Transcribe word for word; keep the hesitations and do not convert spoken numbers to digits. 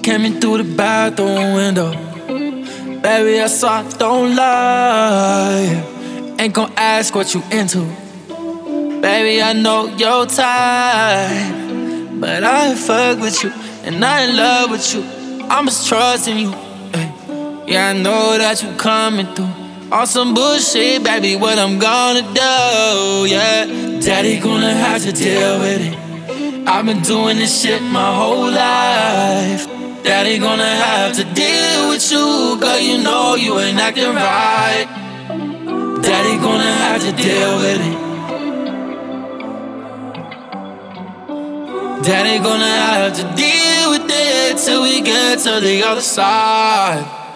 came in through the bathroom window. Baby, I saw, don't lie. Ain't gon' ask what you into. Baby, I know your type, but I ain't fuck with you, and I in love with you. I'm just trusting you. Ay. Yeah, I know that you coming through. On some bullshit, baby, what I'm gonna do, yeah. Daddy gonna have to deal with it. I've been doing this shit my whole life. Daddy gonna have to deal with you, girl, you know you ain't acting right. Daddy gonna have to deal with it. Daddy gonna have to deal with it till we get to the other side.